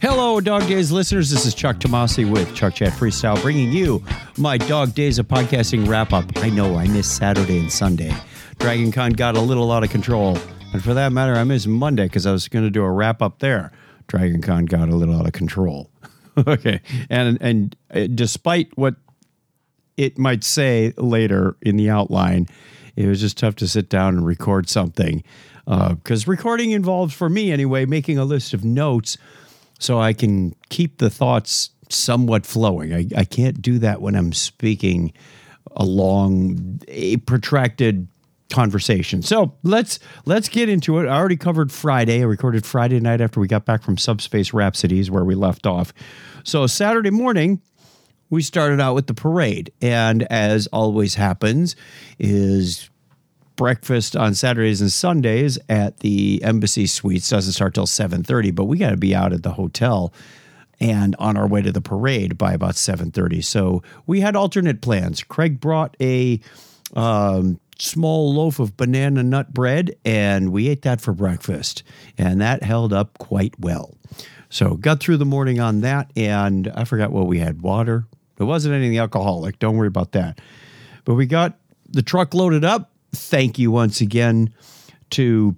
Hello, Dog Days listeners. This is Chuck Tomasi with Chuck Chat Freestyle, bringing you my Dog Days of Podcasting wrap-up. I know I missed Saturday and Sunday. Dragon Con got a little out of control. And for that matter, I missed Monday because I was going to do a wrap-up there. Dragon Con got a little out of control. Okay. And despite what it might say later in the outline, it was just tough to sit down and record something. Because recording involves, for me anyway, making a list of notes so I can keep the thoughts somewhat flowing. I can't do that when I'm speaking along a protracted conversation. So let's get into it. I already covered Friday. I recorded Friday night after we got back from Subspace Rhapsodies where we left off. So Saturday morning, we started out with the parade. And as always happens, is breakfast on Saturdays and Sundays at the Embassy Suites doesn't start till 7:30, but we got to be out at the hotel and on our way to the parade by about 7:30. So we had alternate plans. Craig brought a small loaf of banana nut bread, and we ate that for breakfast, and that held up quite well. So got through the morning on that, and I forgot what we had. Water. It wasn't anything alcoholic. Don't worry about that. But we got the truck loaded up. Thank you once again to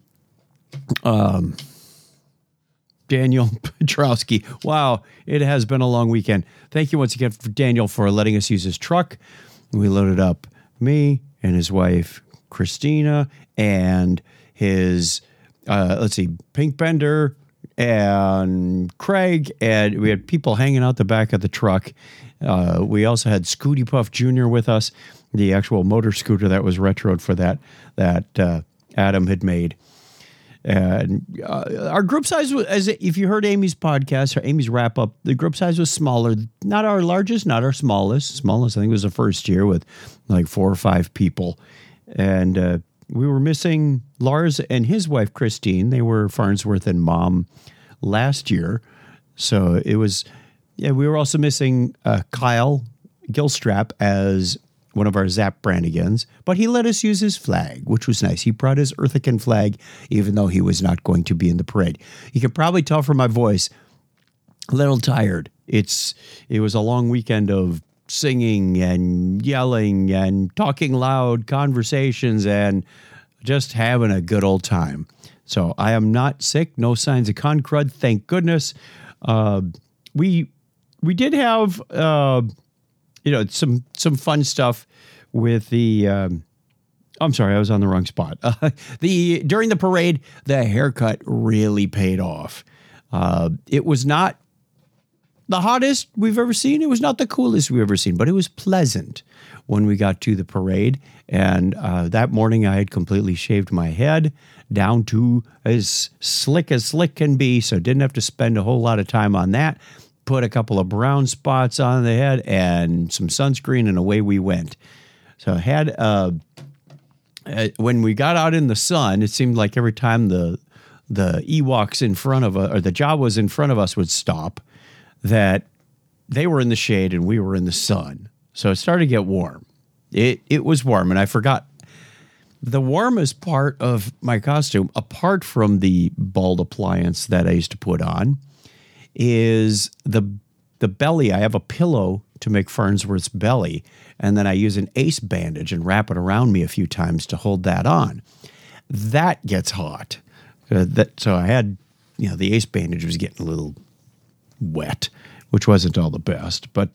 Daniel Petrowski. Wow, it has been a long weekend. Thank you once again for Daniel for letting us use his truck. We loaded up me and his wife, Christina, and his, Pink Bender and Craig, and we had people hanging out the back of the truck. We also had Scooty Puff Jr. with us, the actual motor scooter that was retroed for that Adam had made. And our group size was, as if you heard Amy's podcast or Amy's wrap up, the group size was smaller. Not our largest, not our smallest. Smallest, I think, was the first year with like 4 or 5 people. And we were missing Lars and his wife, Christine. They were Farnsworth and Mom last year. So it was, we were also missing Kyle Gilstrap as one of our Zap Branigans, but he let us use his flag, which was nice. He brought his Earthican flag, even though he was not going to be in the parade. You can probably tell from my voice, a little tired. It was a long weekend of singing and yelling and talking loud conversations and just having a good old time. So I am not sick, no signs of con crud, thank goodness. We did have some fun stuff with the I'm sorry, I was on the wrong spot. During the parade, the haircut really paid off. It was not the hottest we've ever seen. It was not the coolest we've ever seen, but it was pleasant when we got to the parade. And that morning I had completely shaved my head down to as slick can be, so didn't have to spend a whole lot of time on that. Put a couple of brown spots on the head and some sunscreen, and away we went. So I had, when we got out in the sun, it seemed like every time the Ewoks in front of us, or the Jawas in front of us would stop, that they were in the shade and we were in the sun. So it started to get warm. It was warm, and I forgot the warmest part of my costume, apart from the bald appliance that I used to put on, is the belly. I have a pillow to make Farnsworth's belly, and then I use an ace bandage and wrap it around me a few times to hold that on. That gets hot. So I had, the ace bandage was getting a little wet, which wasn't all the best. But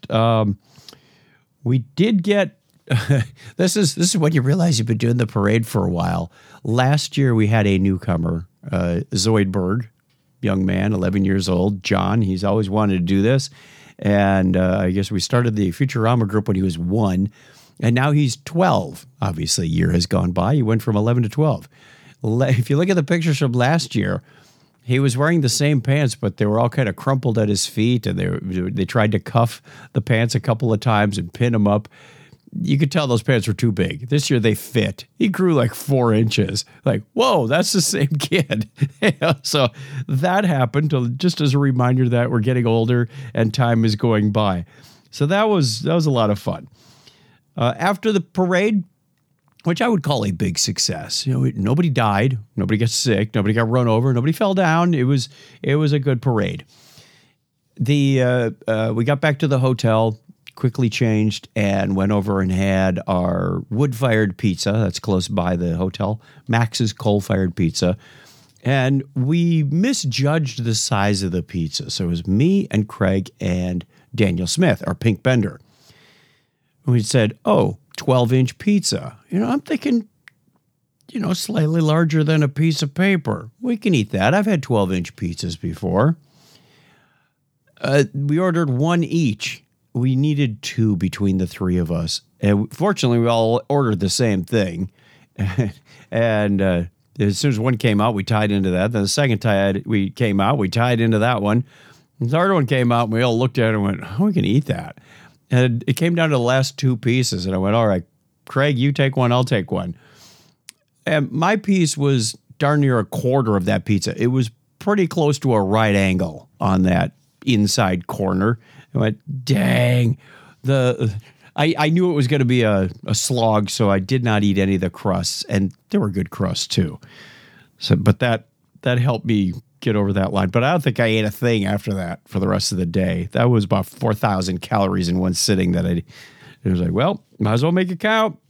we did get, this is when you realize you've been doing the parade for a while. Last year we had a newcomer, Zoidberg, young man, 11 years old, John. He's always wanted to do this. And I guess we started the Futurama group when he was 1, and now he's 12. Obviously, a year has gone by. He went from 11 to 12. If you look at the pictures from last year, he was wearing the same pants, but they were all kind of crumpled at his feet, and they tried to cuff the pants a couple of times and pin them up. You could tell those pants were too big. This year they fit. He grew like 4 inches. Like, whoa, that's the same kid. So that happened just as a reminder that we're getting older and time is going by. So that was a lot of fun. After the parade, which I would call a big success. Nobody died, nobody got sick, nobody got run over, nobody fell down. It was a good parade. We got back to the hotel, quickly changed, and went over and had our wood-fired pizza that's close by the hotel, Max's coal-fired pizza. And we misjudged the size of the pizza. So it was me and Craig and Daniel Smith, our pink bender. And we said, 12-inch pizza. I'm thinking, slightly larger than a piece of paper. We can eat that. I've had 12-inch pizzas before. We ordered one each. We needed two between the three of us. And fortunately, we all ordered the same thing. And as soon as one came out, we tied into that. Then the second we came out, we tied into that one. The third one came out, and we all looked at it and went, we can eat that. And it came down to the last two pieces. And I went, all right, Craig, you take one, I'll take one. And my piece was darn near a quarter of that pizza. It was pretty close to a right angle on that inside corner. I went, dang. I knew it was going to be a slog, so I did not eat any of the crusts, and there were good crusts too. But that helped me get over that line. But I don't think I ate a thing after that for the rest of the day. That was about 4,000 calories in one sitting. It was like, well, might as well make it count.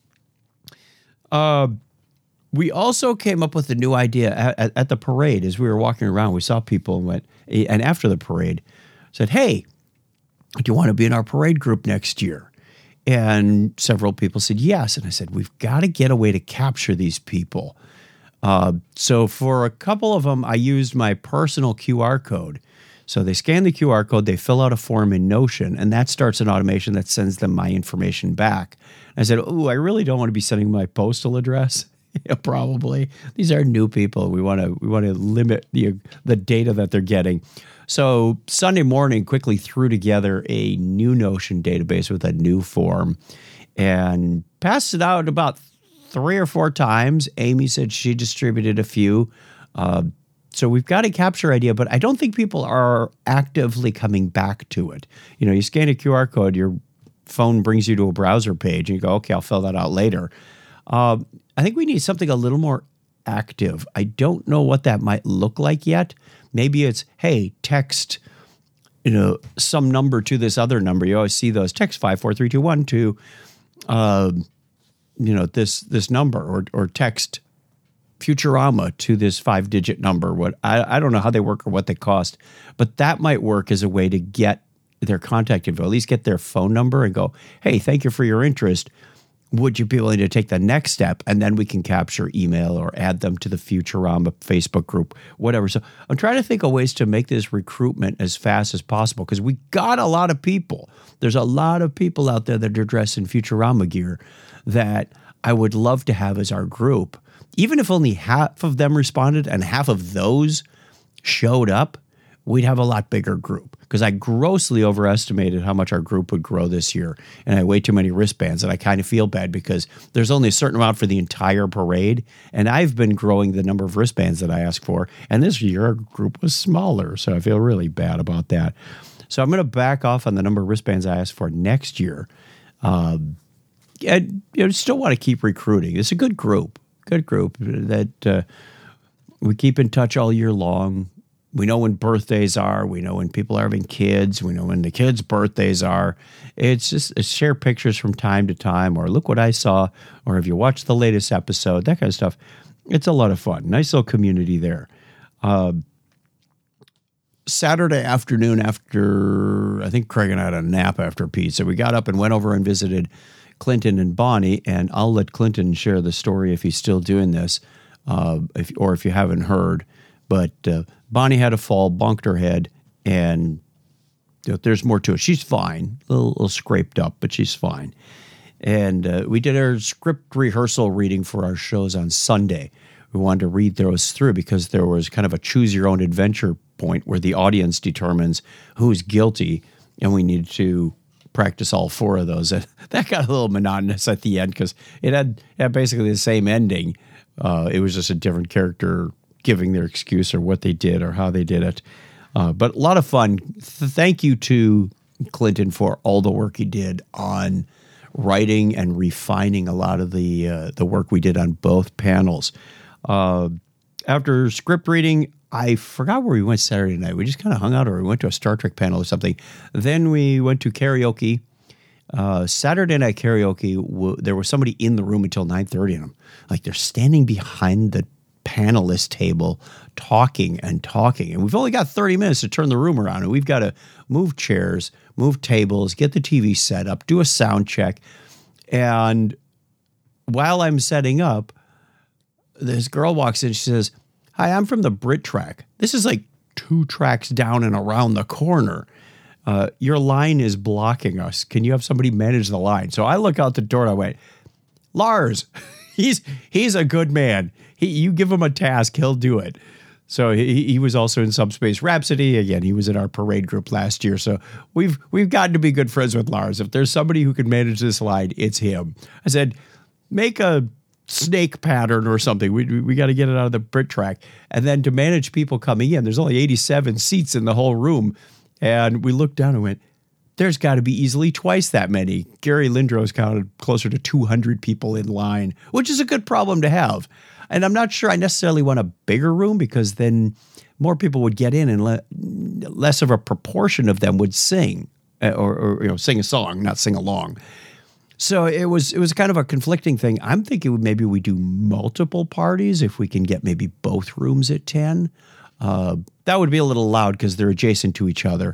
We also came up with a new idea at the parade. As we were walking around, we saw people and after the parade said, hey, do you want to be in our parade group next year? And several people said yes. And I said, we've got to get a way to capture these people. So for a couple of them, I used my personal QR code. So they scan the QR code, they fill out a form in Notion, and that starts an automation that sends them my information back. I said, I really don't want to be sending my postal address. Yeah, probably. These are new people. We want to limit the data that they're getting. So Sunday morning, quickly threw together a new Notion database with a new form and passed it out about 3 or 4 times. Amy said she distributed a few. So we've got a capture idea, but I don't think people are actively coming back to it. You scan a QR code, your phone brings you to a browser page, and you go, okay, I'll fill that out later. I think we need something a little more active. I don't know what that might look like yet. Maybe it's, hey, text, some number to this other number. You always see those. Text 54321 to, this number, or text Futurama to this 5-digit number. I don't know how they work or what they cost, but that might work as a way to get their contact info, at least get their phone number and go, hey, thank you for your interest. Would you be willing to take the next step? And then we can capture email or add them to the Futurama Facebook group, whatever. So I'm trying to think of ways to make this recruitment as fast as possible because we got a lot of people. There's a lot of people out there that are dressed in Futurama gear that I would love to have as our group. Even if only half of them responded and half of those showed up, we'd have a lot bigger group because I grossly overestimated how much our group would grow this year. And I had way too many wristbands, and I kind of feel bad because there's only a certain amount for the entire parade. And I've been growing the number of wristbands that I asked for. And this year our group was smaller. So I feel really bad about that. So I'm going to back off on the number of wristbands I asked for next year. I still want to keep recruiting. It's a good group that we keep in touch all year long. We know when birthdays are. We know when people are having kids. We know when the kids' birthdays are. It's just share pictures from time to time, or look what I saw, or if you watched the latest episode, that kind of stuff. It's a lot of fun. Nice little community there. Saturday afternoon after, I think Craig and I had a nap after pizza, we got up and went over and visited Clinton and Bonnie, and I'll let Clinton share the story if he's still doing this, if you haven't heard. But Bonnie had a fall, bonked her head, and there's more to it. She's fine, a little scraped up, but she's fine. And we did our script rehearsal reading for our shows on Sunday. We wanted to read those through because there was kind of a choose-your-own-adventure point where the audience determines who's guilty, and we needed to practice all 4 of those. And that got a little monotonous at the end because it had basically the same ending. It was just a different character giving their excuse or what they did or how they did it. But a lot of fun. Thank you to Clinton for all the work he did on writing and refining a lot of the work we did on both panels. after script reading, I forgot where we went Saturday night. We just kind of hung out, or we went to a Star Trek panel or something. Then we went to karaoke. Saturday night karaoke, there was somebody in the room until 9:30, and they're standing behind the panelist table talking and talking. And we've only got 30 minutes to turn the room around, and we've got to move chairs, move tables, get the TV set up, do a sound check. And while I'm setting up, this girl walks in. She says, "Hi, I'm from the Brit track. This is like 2 tracks down and around the corner. Your line is blocking us. Can you have somebody manage the line?" So I look out the door and I went, "Lars, he's a good man. You give him a task, he'll do it." So he was also in Subspace Rhapsody. Again, he was in our parade group last year. So we've gotten to be good friends with Lars. If there's somebody who can manage this line, it's him. I said, make a snake pattern or something. We got to get it out of the Brit track. And then to manage people coming in, there's only 87 seats in the whole room. And we looked down and went, there's got to be easily twice that many. Gary Lindros counted closer to 200 people in line, which is a good problem to have. And I'm not sure I necessarily want a bigger room, because then more people would get in and less of a proportion of them would sing or sing a song, not sing along. So it was kind of a conflicting thing. I'm thinking maybe we do multiple parties if we can get maybe both rooms at 10. That would be a little loud because they're adjacent to each other.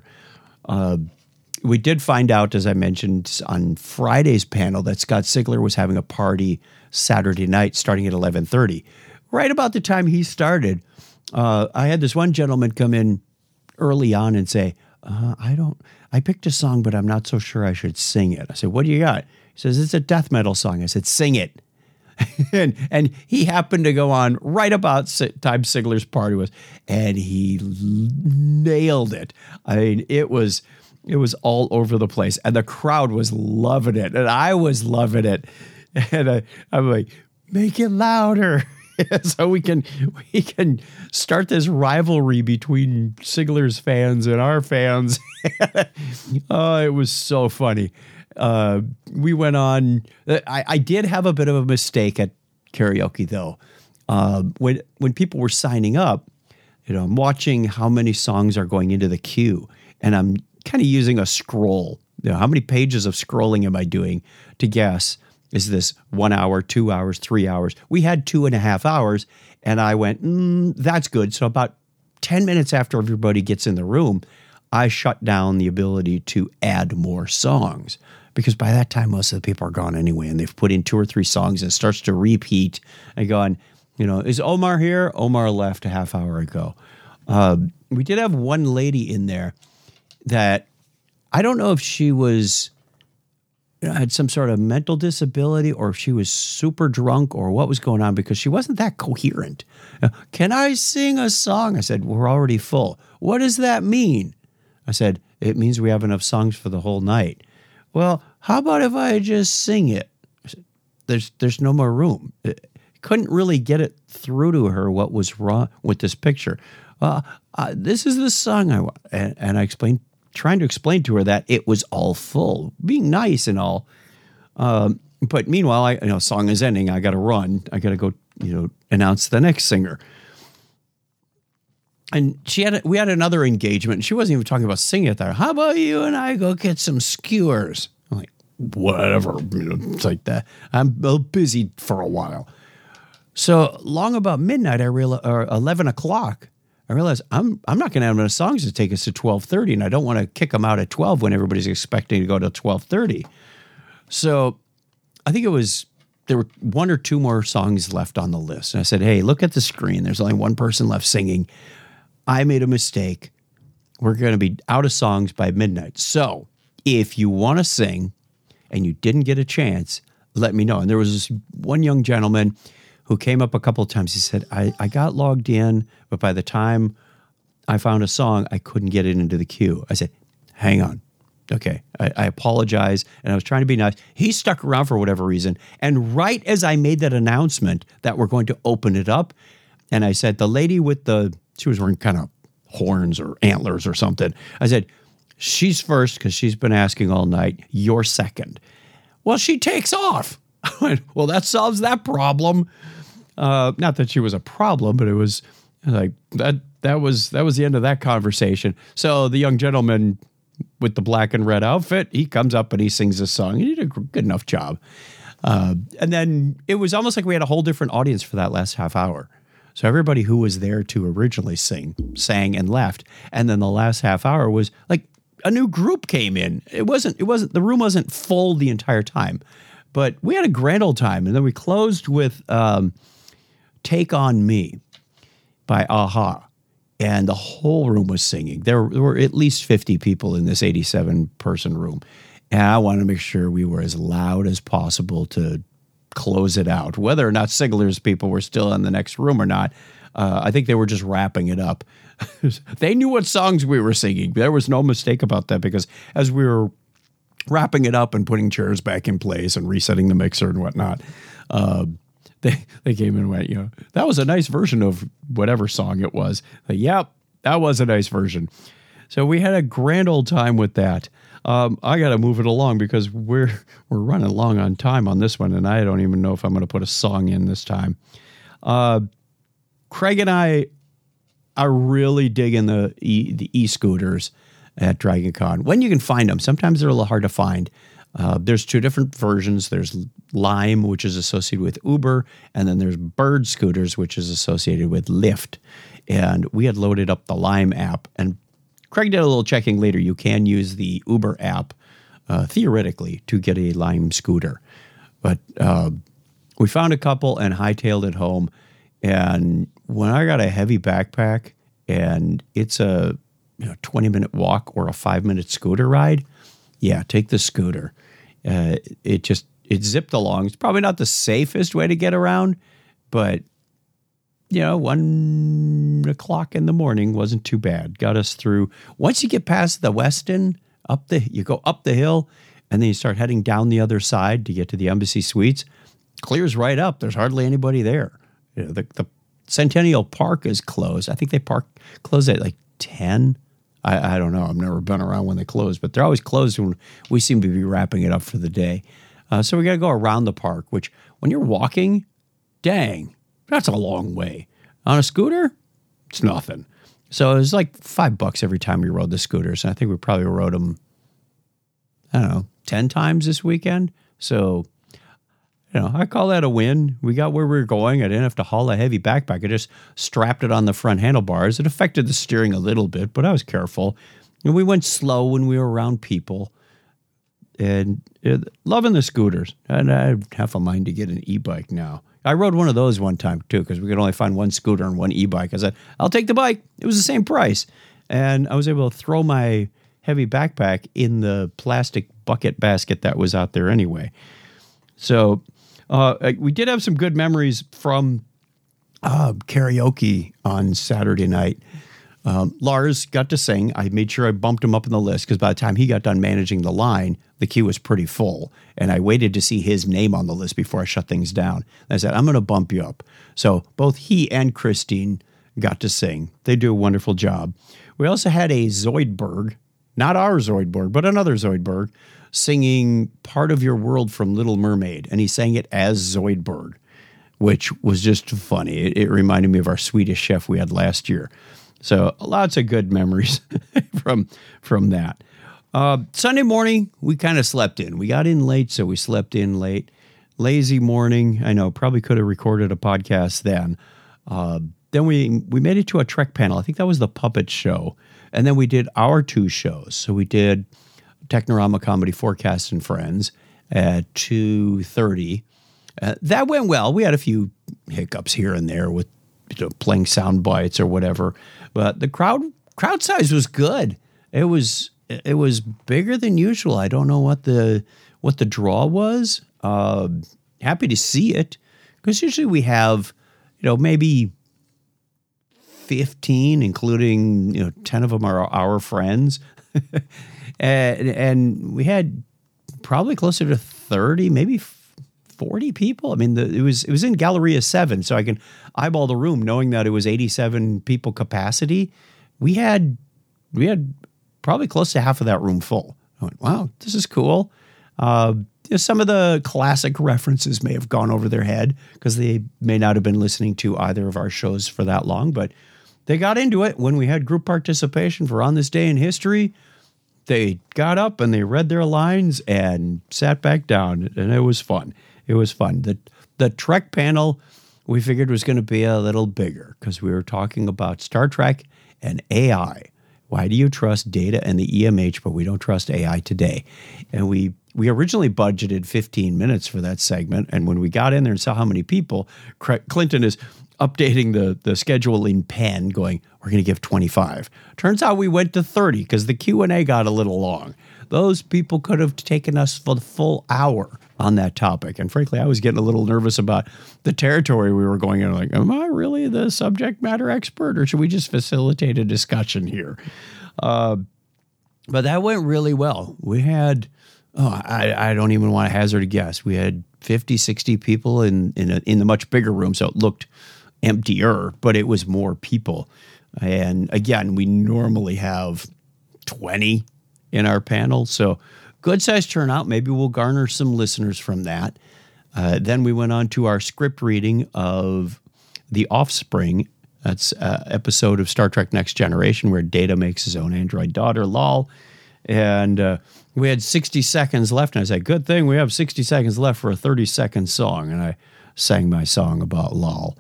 We did find out, as I mentioned, on Friday's panel that Scott Sigler was having a party Saturday night starting at 11:30. Right about the time he started, I had this one gentleman come in early on and say, I picked a song, but I'm not so sure I should sing it. I said, what do you got? He says, it's a death metal song. I said, sing it. and he happened to go on right about time Sigler's party was, and he nailed it. I mean, it was all over the place, and the crowd was loving it, and I was loving it. And I'm like, make it louder, so we can start this rivalry between Sigler's fans and our fans. Oh, it was so funny. We went on. I did have a bit of a mistake at karaoke though. When people were signing up, I'm watching how many songs are going into the queue, and I'm kind of using a scroll. How many pages of scrolling am I doing to guess? Is this 1 hour, 2 hours, 3 hours? We had 2.5 hours, and I went, that's good. So about 10 minutes after everybody gets in the room, I shut down the ability to add more songs, because by that time, most of the people are gone anyway, and they've put in 2 or 3 songs, and it starts to repeat. And going, is Omar here? Omar left a half hour ago. We did have one lady in there that I don't know if she was had some sort of mental disability, or if she was super drunk, or what was going on, because she wasn't that coherent. Can I sing a song? I said, we're already full. What does that mean? I said, it means we have enough songs for the whole night. Well, how about if I just sing it? I said, there's no more room. Couldn't really get it through to her what was wrong with this picture. This is the song I want. And I trying to explain to her that it was all full, being nice and all. But meanwhile, song is ending. I got to run. I got to go, announce the next singer. And we had another engagement. She wasn't even talking about singing it there. How about you and I go get some skewers? I'm like, whatever. It's like that. I'm busy for a while. So long about midnight, or 11 o'clock, I realized I'm not going to have enough songs to take us to 12:30, and I don't want to kick them out at 12 when everybody's expecting to go to 12:30. So I think there were 1 or 2 more songs left on the list. And I said, hey, look at the screen. There's only one person left singing. I made a mistake. We're going to be out of songs by midnight. So if you want to sing and you didn't get a chance, let me know. And there was this one young gentleman who came up a couple of times. He said, I got logged in, but by the time I found a song, I couldn't get it into the queue. I said, hang on. Okay, I apologize, and I was trying to be nice. He stuck around for whatever reason, and right as I made that announcement that we're going to open it up, and I said, the lady she was wearing kind of horns or antlers or something. I said, she's first because she's been asking all night. You're second. Well, she takes off. I went, well, that solves that problem. Not that she was a problem, but it was like that was the end of that conversation. So the young gentleman with the black and red outfit, he comes up and he sings a song. He did a good enough job. And then it was almost like we had a whole different audience for that last half hour. So everybody who was there to originally sang and left. And then the last half hour was like a new group came in. It wasn't, the room wasn't full the entire time, but we had a grand old time. And then we closed with Take On Me by a-ha. And the whole room was singing. There were at least 50 people in this 87-person room. And I wanted to make sure we were as loud as possible to close it out. Whether or not Sigler's people were still in the next room or not, I think they were just wrapping it up. They knew what songs we were singing. There was no mistake about that, because as we were wrapping it up and putting chairs back in place and resetting the mixer and whatnot, they came in and went, that was a nice version of whatever song it was. Like, yep, that was a nice version. So we had a grand old time with that. I got to move it along because we're running long on time on this one, and I don't even know if I'm going to put a song in this time. Craig and I are really digging the e-scooters at Dragon Con. When you can find them, sometimes they're a little hard to find. There's two different versions. There's Lime, which is associated with Uber, and then there's Bird scooters, which is associated with Lyft. And we had loaded up the Lime app, and Craig did a little checking later. You can use the Uber app, theoretically, to get a Lime scooter. But we found a couple and hightailed it home. And when I got a heavy backpack and it's a 20-minute walk or a 5-minute scooter ride, yeah, take the scooter. It zipped along. It's probably not the safest way to get around, but 1 o'clock in the morning wasn't too bad. Got us through. Once you get past the Westin, you go up the hill, and then you start heading down the other side to get to the Embassy Suites. Clears right up. There's hardly anybody there. The Centennial Park is closed. I think they close at like 10. I don't know. I've never been around when they close, but they're always closed when we seem to be wrapping it up for the day. So we got to go around the park, which when you're walking, dang, that's a long way. On a scooter, it's nothing. So it was like $5 every time we rode the scooters. And I think we probably rode them, 10 times this weekend. So, I call that a win. We got where we were going. I didn't have to haul a heavy backpack. I just strapped it on the front handlebars. It affected the steering a little bit, but I was careful. And we went slow when we were around people. And loving the scooters. And I have a mind to get an e-bike now. I rode one of those one time, too, because we could only find one scooter and one e-bike. I said, I'll take the bike. It was the same price. And I was able to throw my heavy backpack in the plastic bucket basket that was out there anyway. So we did have some good memories from karaoke on Saturday night. Lars got to sing. I made sure I bumped him up in the list because by the time he got done managing the line, the queue was pretty full. And I waited to see his name on the list before I shut things down. And I said, I'm going to bump you up. So both he and Christine got to sing. They do a wonderful job. We also had a Zoidberg, not our Zoidberg, but another Zoidberg, singing Part of Your World from Little Mermaid. And he sang it as Zoidberg, which was just funny. It reminded me of our Swedish chef we had last year. So lots of good memories from that. Sunday morning, we kind of slept in. We got in late, so we slept in late. Lazy morning. I know, probably could have recorded a podcast then. Then we made it to a Trek panel. I think that was the puppet show. And then we did our two shows. So we did Technorama Comedy Forecast and Friends at 2:30. That went well. We had a few hiccups here and there with playing sound bites or whatever. But the crowd size was good. It was bigger than usual. I don't know what the draw was. Happy to see it because usually we have maybe 15, including 10 of them are our friends, and we had probably closer to 30, maybe 40 people. I mean, it was in Galleria 7, so I can eyeball the room knowing that it was 87 people capacity. We had probably close to half of that room full. I went, wow, this is cool. Some of the classic references may have gone over their head because they may not have been listening to either of our shows for that long, but they got into it when we had group participation for On This Day in History. They got up and they read their lines and sat back down, and it was fun. It was fun. The Trek panel we figured was going to be a little bigger because we were talking about Star Trek and AI. Why do you trust Data and the EMH, but we don't trust AI today? And we originally budgeted 15 minutes for that segment, and when we got in there and saw how many people, Clinton is updating the schedule in pen, going, we're going to give 25. Turns out we went to 30 because the Q&A got a little long. Those people could have taken us for the full hour on that topic. And frankly, I was getting a little nervous about the territory we were going in. Like, am I really the subject matter expert, or should we just facilitate a discussion here? But that went really well. We had, I don't even want to hazard a guess. We had 50, 60 people in the much bigger room, so it looked emptier, but it was more people. And again, we normally have 20 in our panel, so good size turnout. Maybe we'll garner some listeners from that. Then we went on to our script reading of The Offspring. That's an episode of Star Trek Next Generation where Data makes his own android daughter, Lal. And we had 60 seconds left. And I said, good thing we have 60 seconds left for a 30-second song. And I sang my song about Lal,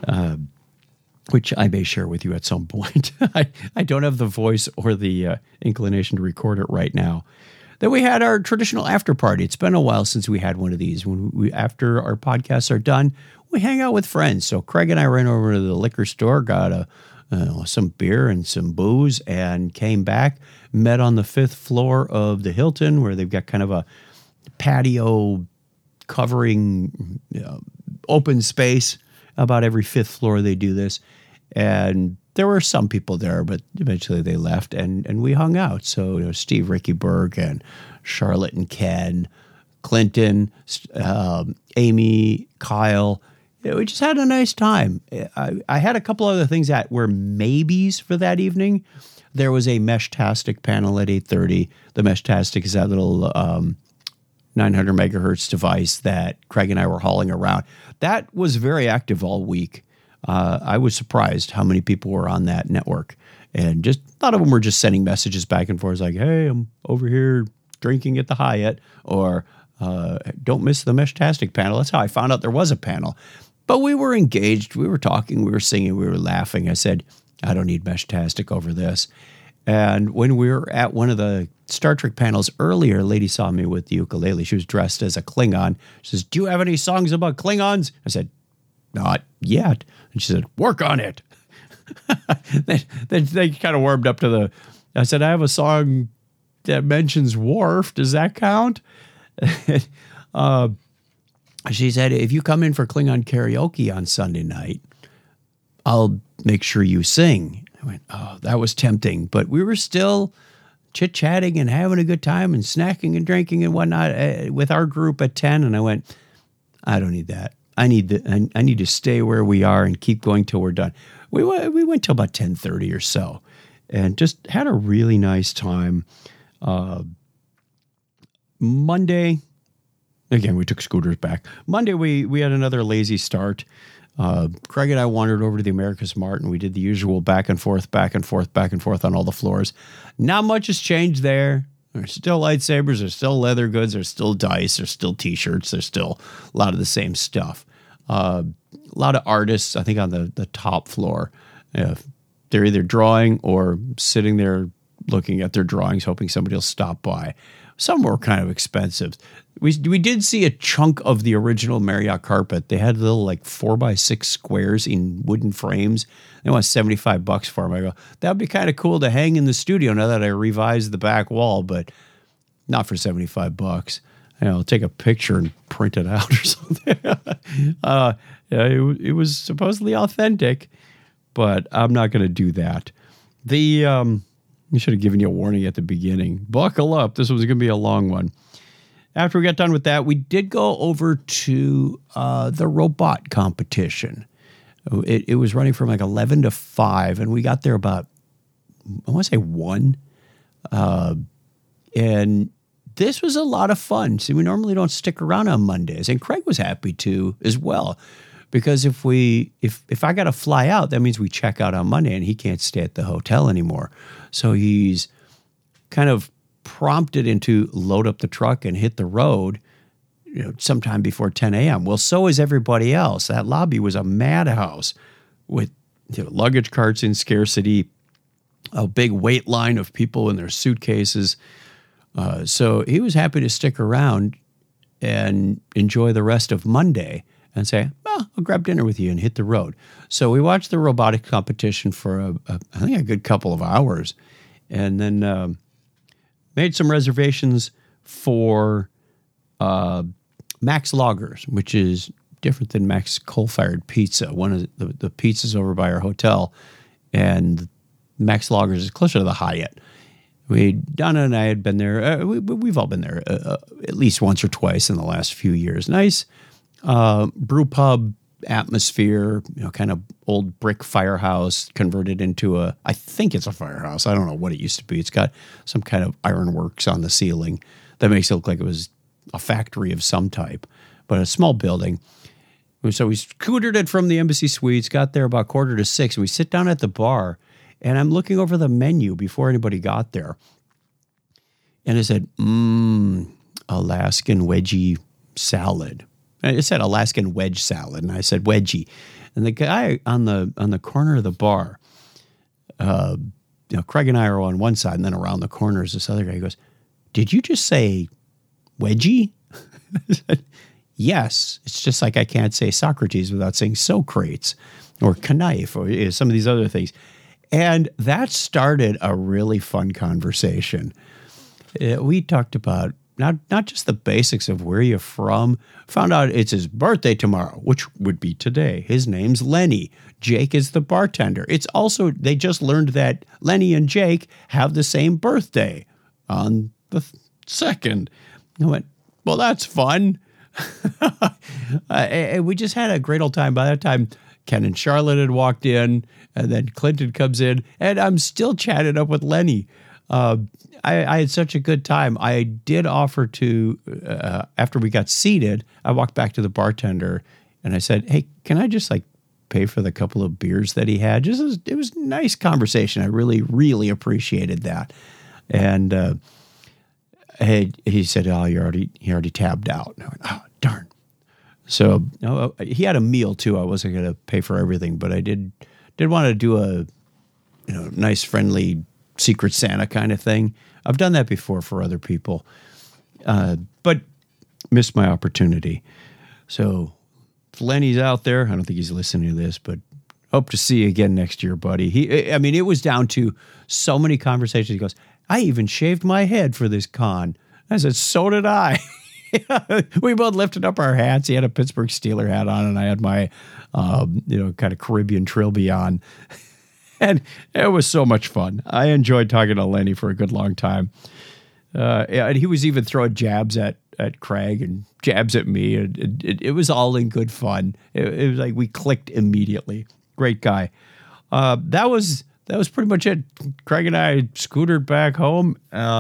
which I may share with you at some point. I don't have the voice or the inclination to record it right now. Then we had our traditional after party. It's been a while since we had one of these. After our podcasts are done, we hang out with friends. So Craig and I ran over to the liquor store, got some beer and some booze, and came back, met on the 5th floor of the Hilton, where they've got kind of a patio covering open space. About every 5th floor they do this. And there were some people there, but eventually they left, and we hung out. So Steve, Ricky Berg, and Charlotte and Ken, Clinton, Amy, Kyle. We just had a nice time. I had a couple other things that were maybes for that evening. There was a Meshtastic panel at 8:30. The Meshtastic is that little 900 megahertz device that Craig and I were hauling around. That was very active all week. I was surprised how many people were on that network, and just a lot of them were just sending messages back and forth like, hey, I'm over here drinking at the Hyatt, or don't miss the Meshtastic panel. That's how I found out there was a panel. But we were engaged. We were talking. We were singing. We were laughing. I said, I don't need Meshtastic over this. And when we were at one of the Star Trek panels earlier, a lady saw me with the ukulele. She was dressed as a Klingon. She says, do you have any songs about Klingons? I said, not yet. And she said, work on it. They kind of warmed up to I said, I have a song that mentions Worf. Does that count? She said, if you come in for Klingon karaoke on Sunday night, I'll make sure you sing. I went, oh, that was tempting. But we were still chit-chatting and having a good time and snacking and drinking and whatnot with our group at 10. And I went, I don't need that. I need to stay where we are and keep going till we're done. We went till about 10:30 or so, and just had a really nice time. Monday, again, we took scooters back. Monday, we had another lazy start. Craig and I wandered over to the America's Mart, and we did the usual back and forth on all the floors. Not much has changed there. There's still lightsabers, there's still leather goods, there's still dice, there's still T-shirts, there's still a lot of the same stuff. A lot of artists, I think, on the top floor. They're either drawing or sitting there looking at their drawings, hoping somebody will stop by. Some were kind of expensive. We did see a chunk of the original Marriott carpet. They had little 4x6 squares in wooden frames. They want $75 for them. I go, that'd be kind of cool to hang in the studio now that I revised the back wall, but not for $75. I'll take a picture and print it out or something. It was supposedly authentic, but I'm not going to do that. I should have given you a warning at the beginning. Buckle up. This was going to be a long one. After we got done with that, we did go over to the robot competition. It was running from 11 to 5, and we got there about, I want to say 1. And this was a lot of fun. See, we normally don't stick around on Mondays, and Craig was happy to as well, because if I got to fly out, that means we check out on Monday, and he can't stay at the hotel anymore. So he's kind of prompted into load up the truck and hit the road, sometime before 10 a.m. Well, so is everybody else. That lobby was a madhouse with luggage carts in scarcity, a big wait line of people in their suitcases. So he was happy to stick around and enjoy the rest of Monday and say, well, I'll grab dinner with you and hit the road. So we watched the robotic competition for, I think, a good couple of hours, and then made some reservations for Max Loggers, which is different than Max Coal-Fired Pizza. One of the pizzas over by our hotel, and Max Loggers is closer to the Hyatt. Donna and I had been there. We've all been there at least once or twice in the last few years. Nice brew pub atmosphere, kind of old brick firehouse converted into I think it's a firehouse. I don't know what it used to be. It's got some kind of ironworks on the ceiling that makes it look like it was a factory of some type, but a small building. So we scootered it from the Embassy Suites, got there about 5:45. We sit down at the bar, and I'm looking over the menu before anybody got there. And it said, Alaskan wedgie salad. And it said Alaskan wedge salad, and I said wedgie. And the guy on the corner of the bar, Craig and I are on one side, and then around the corner is this other guy. He goes, "Did you just say wedgie?" I said, "Yes." It's just like I can't say Socrates without saying Socrates or knife or some of these other things. And that started a really fun conversation. We talked about not just the basics of where you're from. Found out it's his birthday tomorrow, which would be today. His name's Lenny. Jake is the bartender. It's also, they just learned that Lenny and Jake have the same birthday on the 2nd. I went, well, that's fun. And we just had a great old time. By that time, Ken and Charlotte had walked in, and then Clinton comes in, and I'm still chatting up with Lenny. I had such a good time. I did offer to, after we got seated, I walked back to the bartender, and I said, hey, can I just pay for the couple of beers that he had? It was a nice conversation. I really, really appreciated that. And he said, oh, he already tabbed out. And I went, oh, darn. So he had a meal too. I wasn't going to pay for everything, but I did want to do a nice, friendly Secret Santa kind of thing. I've done that before for other people, but missed my opportunity. So if Lenny's out there, I don't think he's listening to this, but hope to see you again next year, buddy. It was down to so many conversations. He goes, I even shaved my head for this con. I said, so did I. We both lifted up our hats. He had a Pittsburgh Steeler hat on, and I had my, kind of Caribbean trilby on. And it was so much fun. I enjoyed talking to Lenny for a good long time. And he was even throwing jabs at Craig and jabs at me. And it was all in good fun. It was like we clicked immediately. Great guy. That was pretty much it. Craig and I scootered back home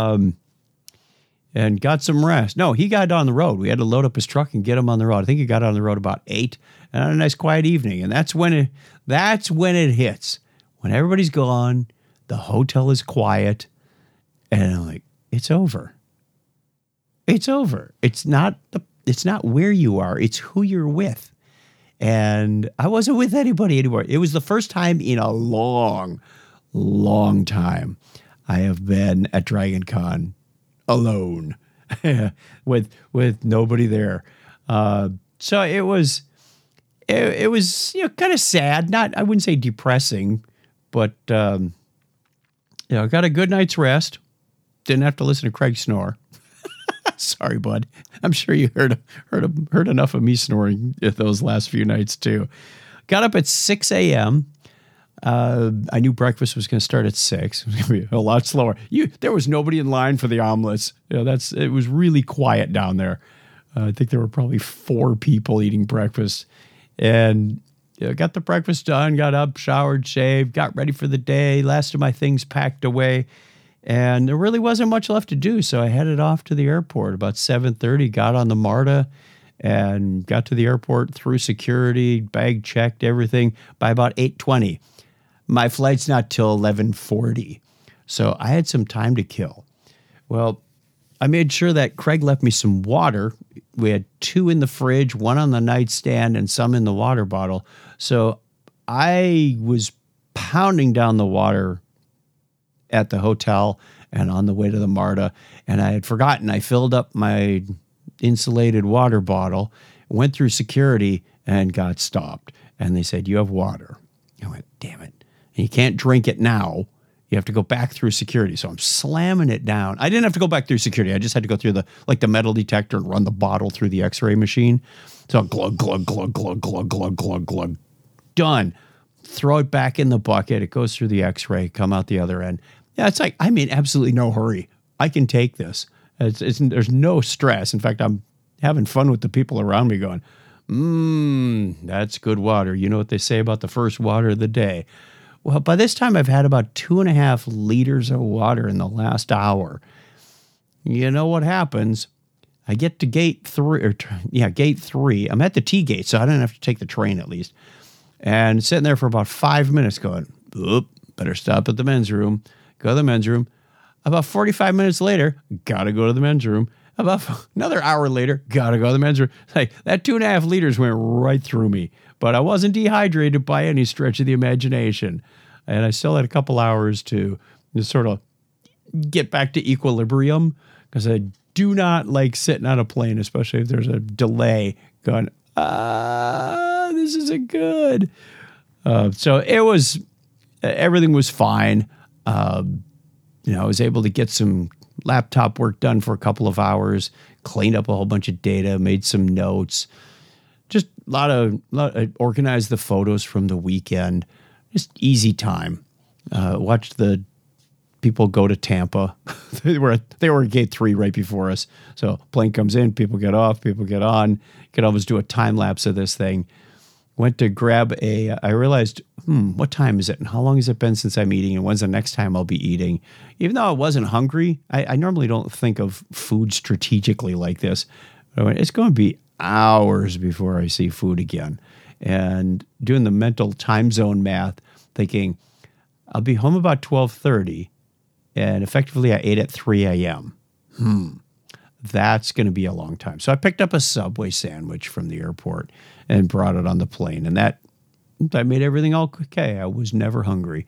and got some rest. No, he got on the road. We had to load up his truck and get him on the road. I think he got on the road about 8 and had a nice quiet evening. And that's when it hits. When everybody's gone, the hotel is quiet, and I'm like, it's over. It's over. It's not where you are. It's who you're with. And I wasn't with anybody anymore. It was the first time in a long, long time I have been at Dragon Con alone with nobody there. So it was kind of sad. I wouldn't say depressing. But, got a good night's rest. Didn't have to listen to Craig snore. Sorry, bud. I'm sure you heard enough of me snoring those last few nights, too. Got up at 6 a.m. I knew breakfast was going to start at 6. It was going to be a lot slower. There was nobody in line for the omelets. It was really quiet down there. I think there were probably 4 people eating breakfast. And got the breakfast done, got up, showered, shaved, got ready for the day, last of my things packed away. And there really wasn't much left to do, so I headed off to the airport about 7:30, got on the MARTA, and got to the airport through security, bag checked, everything by about 8:20. My flight's not till 11:40, so I had some time to kill. Well, I made sure that Craig left me some water. We had 2 in the fridge, 1 on the nightstand, and some in the water bottle. So I was pounding down the water at the hotel and on the way to the MARTA, and I had forgotten. I filled up my insulated water bottle, went through security, and got stopped. And they said, "You have water." I went, "Damn it. And you can't drink it now. You have to go back through security." So I'm slamming it down. I didn't have to go back through security. I just had to go through the metal detector and run the bottle through the x-ray machine. So glug, glug, glug, glug, glug, glug, glug, glug. Done. Throw it back in the bucket. It goes through the x-ray, come out the other end. Yeah, it's like, I'm in absolutely no hurry. I can take this. There's no stress. In fact, I'm having fun with the people around me going, that's good water. You know what they say about the first water of the day. Well, by this time, I've had about 2.5 liters of water in the last hour. You know what happens? I get to gate 3. Gate 3. I'm at the T gate, so I don't have to take the train at least. And sitting there for about 5 minutes going, better stop at the men's room. Go to the men's room. About 45 minutes later, got to go to the men's room. About another hour later, got to go to the men's room. Like, that 2.5 liters went right through me. But I wasn't dehydrated by any stretch of the imagination. And I still had a couple hours to just sort of get back to equilibrium, because I do not like sitting on a plane, especially if there's a delay, going, this isn't good. So it was, everything was fine. I was able to get some laptop work done for a couple of hours, cleaned up a whole bunch of data, made some notes, just a lot of organized the photos from the weekend. Just easy time. Watched the people go to Tampa. they were at gate 3 right before us. So plane comes in, people get off, people get on. Could almost do a time lapse of this thing. Went to grab I realized, what time is it? And how long has it been since I'm eating? And when's the next time I'll be eating? Even though I wasn't hungry, I normally don't think of food strategically like this. But I went, it's going to be hours before I see food again. And doing the mental time zone math, thinking, I'll be home about 12:30, and effectively I ate at 3 a.m. That's going to be a long time. So I picked up a Subway sandwich from the airport and brought it on the plane, and that made everything all okay. I was never hungry.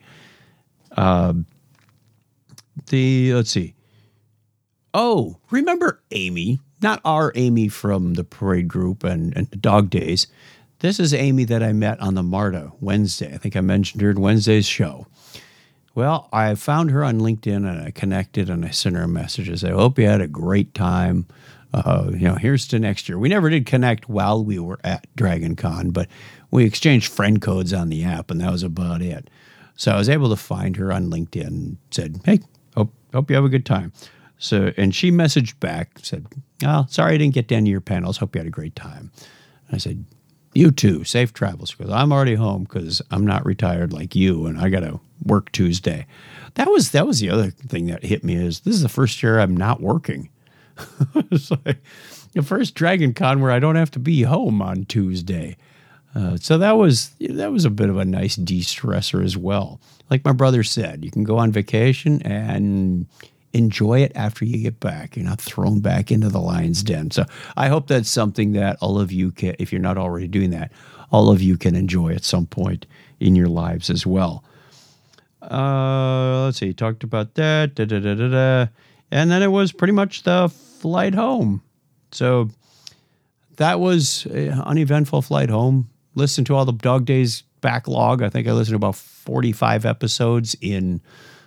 Let's see. Oh, remember Amy? Not our Amy from the parade group and the dog days. This is Amy that I met on the MARTA Wednesday. I think I mentioned her in Wednesday's show. Well, I found her on LinkedIn, and I connected, and I sent her a message. I said, I hope you had a great time. Here's to next year. We never did connect while we were at Dragon Con, but we exchanged friend codes on the app, and that was about it. So I was able to find her on LinkedIn and said, hey, hope you have a good time. So, and she messaged back, said, oh, sorry I didn't get to any of your panels. Hope you had a great time. I said, you too, safe travels, because I'm already home because I'm not retired like you, and I got to work Tuesday. That was the other thing that hit me, is this is the first year I'm not working. It's like the first Dragon Con where I don't have to be home on Tuesday. So that was a bit of a nice de-stressor as well. Like my brother said, you can go on vacation and enjoy it after you get back. You're not thrown back into the lion's den. So I hope that's something that all of you can, if you're not already doing that, all of you can enjoy at some point in your lives as well. Let's see, talked about that. And then it was pretty much the flight home. So that was an uneventful flight home. Listened to all the Dog Days backlog. I think I listened to about 45 episodes in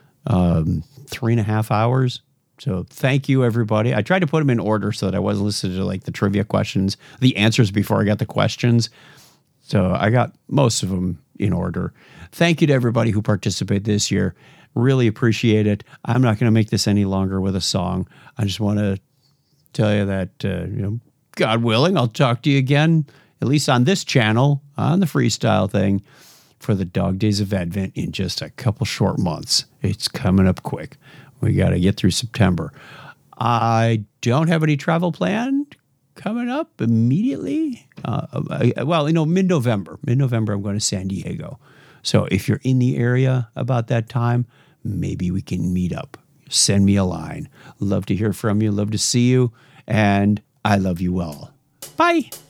3.5 hours. So thank you, everybody. I tried to put them in order so that I wasn't listening to like the trivia questions, the answers before I got the questions. So I got most of them in order. Thank you to everybody who participated this year. Really appreciate it. I'm not going to make this any longer with a song. I just want to tell you that, God willing, I'll talk to you again, at least on this channel, on the freestyle thing, for the Dog Days of Advent in just a couple short months. It's coming up quick. We got to get through September. I don't have any travel planned coming up immediately. Mid-November. Mid-November, I'm going to San Diego. So if you're in the area about that time, maybe we can meet up. Send me a line. Love to hear from you. Love to see you. And I love you all. Bye.